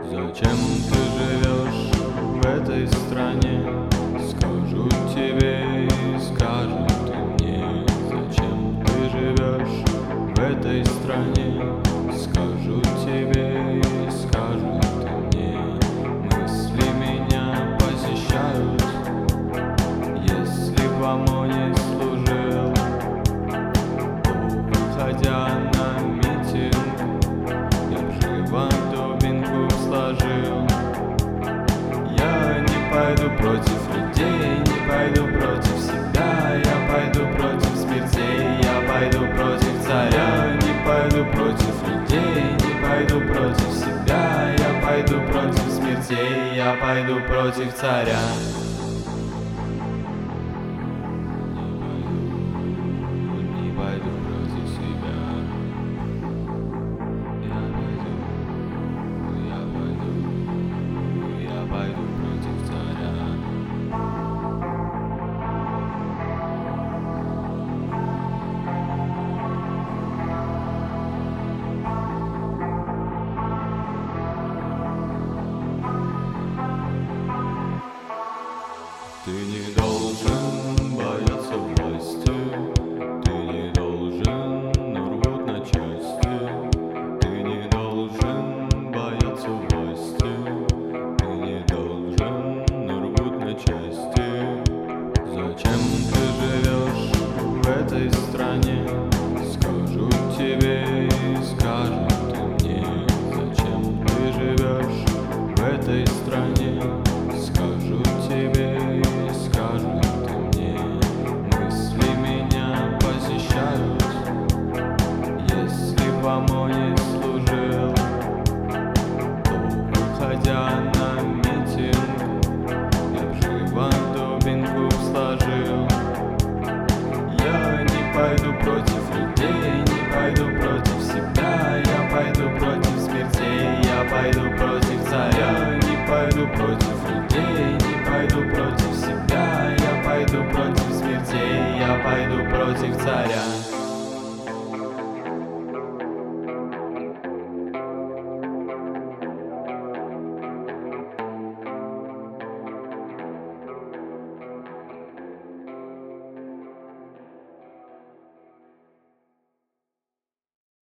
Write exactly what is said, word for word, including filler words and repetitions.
Зачем ты живешь в этой стране? Скажу тебе и скажут ты мне. Зачем ты живешь в этой стране? Скажу тебе и скажут ты мне. Мысли меня посещают, если в ОМОНе служил, то, выходя на митинг, я б живо дубинку сложил. Я не пойду против людей, не пойду против себя, я пойду против смертей, я пойду против царя. Не пойду против людей, не пойду против себя, я пойду против смертей, я пойду против царя. Не пойду против себя. Я пойду, я пойду, я пойду против царя. Ты не должен бояться власти, ты не должен рвут на части. Ты не должен бояться власти, ты не должен рвут на части. Зачем ты живешь в этой стране? Скажу тебе и скажут ты мне. Зачем ты живешь в этой стране? Скажу тебе и скажут ты мне. Мысли меня посещают, если в ОМОНе служил, то, выходя на митинг, я б живо дубинку сложил. Я не пойду против людей, не пойду против себя, я пойду против смертей, я пойду против царя. Не пойду против людей, не пойду против себя, я пойду против смертей, я пойду против царя.